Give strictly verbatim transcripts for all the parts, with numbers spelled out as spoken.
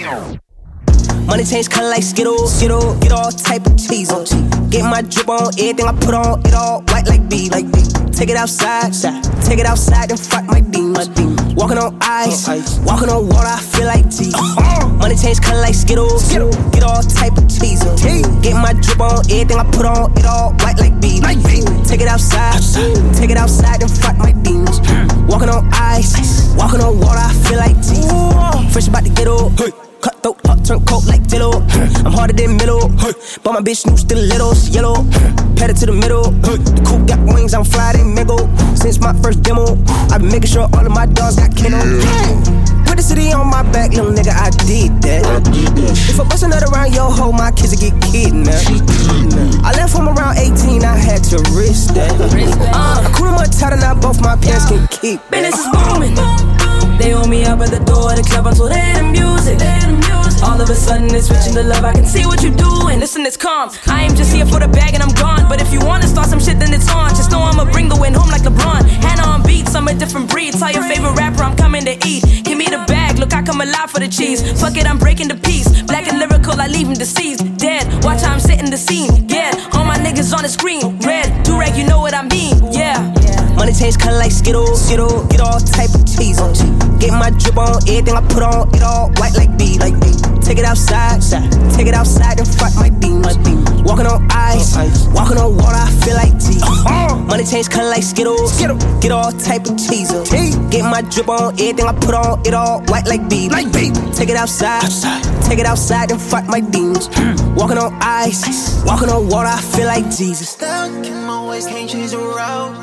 Money change color like Skittles, Skittle, get all type of cheese on. Get my drip on, everything I put on, it all white like B, like B. Take it outside, take it outside and fuck my demons. Walking on ice, walking on water, I feel like Jesus. Money change color like Skittles, get all type of cheese on. Get my drip on, everything I put on, it all white like B, like B. Take it outside, take it outside and fuck my demons. Walking on ice, walking on water, I feel like Jesus. Fresh about to get up. Cut throat, hot turn coat like Dillo. I'm harder than middle, but my bitch new stilettos, yellow. Pedal to the middle, the coupe got wings, I'm fly than Mego. Since my first demo, I've been making sure all of my dogs got kennel. Put the city on my back, little nigga, I did that. If I bust another around your hoe, my kids will get kidnapped. I left from around eighteen, I had to risk that. uh, I cool my tighter, now both my pants can kick. Business is booming. They hold me up at the door of the club until they hear the music. All of a sudden it's switching to love, I can see what you doing. Listen, it's calm, I ain't just here for the bag and I'm gone. But if you wanna start some shit, then it's on. Just know I'ma bring the win home like LeBron. Hannah on beats, I'm a different breed. Tell your favorite rapper I'm coming to eat. Give me the bag, look I come alive for the cheese. Fuck it, I'm breaking the piece. Black and lyrical, I leave him deceased. Dead, watch how I'm setting the scene. Yeah, all my niggas on the screen. Red, do-rag, you know what I mean. Yeah. Money change color like Skittles, Skittle, get all type of cheese on. Get my drip on, everything I put on, it all white like B, like B. Take it outside, take it outside and fuck my demons. Walking on ice, walking on water, I feel like Jesus. Money change color like Skittles, get all type of cheese on. Get my drip on, everything I put on, it all white like B, like B. Take it outside, take it outside and fuck my demons. Walking on ice, walking on water, I feel like Jesus. Stuck in my ways, can't change the route.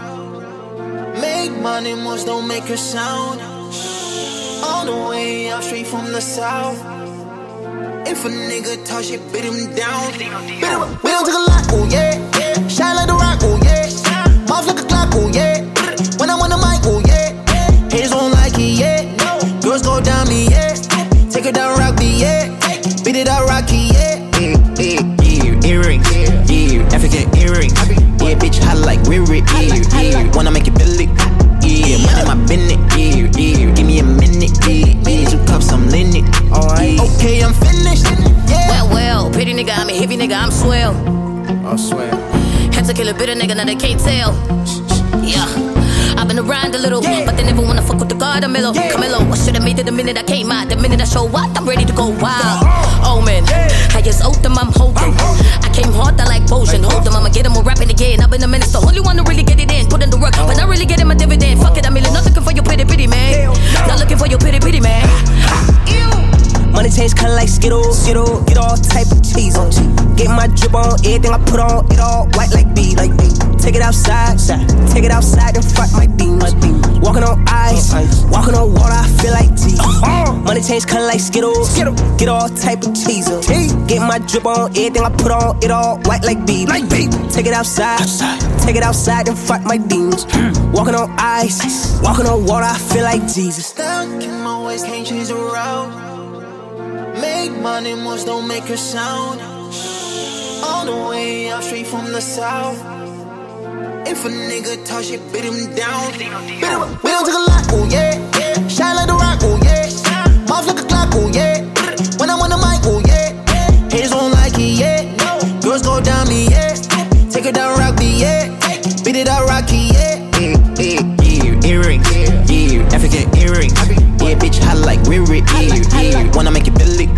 Make money moves, don't make a sound. All the way up, straight from the south. If a nigga touch it, beat him down. Beat him up. We don't take a lot, oh yeah. Shine like the rock, oh yeah. Mouth like a clock, oh yeah. When I'm on the mic, oh yeah. Haters don't like it, yeah. Girls go down me, yeah. Take it down, rock me, yeah. Beat it out, rocky, yeah. Yeah, yeah, yeah. Earrings, yeah. African earrings, yeah. Bitch hot like Riri, yeah, yeah. Wanna make it Billy, yeah. Money my business, yeah, yeah. Give me a minute, yeah, yeah. Two cups, I'm linen, alright. Okay, I'm finished, yeah. Well, well, pretty nigga, I'm a heavy nigga, I'm swell. I swear. Had to kill a bitter nigga, now they can't tell. Yeah. I've been around a little, yeah. But they never wanna fuck with the Gargamillo, yeah. Camilo, I should've made it the minute I came out. The minute I show what, I'm ready to go wild. Oh man, yeah. I just owed them, I'm holding. I came hard, I like potion. Hold them, I'ma get them, we're rapping again. I've been a minute, the only one to really get it in. Put in the work, but not really getting my dividend. Fuck it, I'm really not looking for your pity, pity, man. Not looking for your pity, pity, man. Money change color like Skittles, Skittle, get all type of cheese on. Get my drip on, everything I put on, it all white like B, like B. Take it outside, take it outside and fuck my demons. Walking on ice, walking on water, I feel like Jesus. Money change color like Skittles, get all type of cheese on. Get my drip on, everything I put on, it all white like B, like B. Take it outside, take it outside and fuck my demons. Walking on ice, walking on water, I feel like Jesus. Stuck in my ways, can't change the route. Make money moves, don't make a sound. All the way up, straight from the south. If a nigga touch it, beat him down. Beat him up. We don't take a lot, oh yeah. Shine like the rock, oh yeah. Mouth like a clock, oh yeah. When I'm on the mic, oh yeah. Haters don't like it, yeah. Girls go down me, yeah. Take it down, rock me, yeah. Beat it out, rocky, yeah. Yeah, yeah, yeah. Earrings, yeah. African earrings, yeah. Bitch hot like Riri, yeah, yeah. Wanna make it Billy,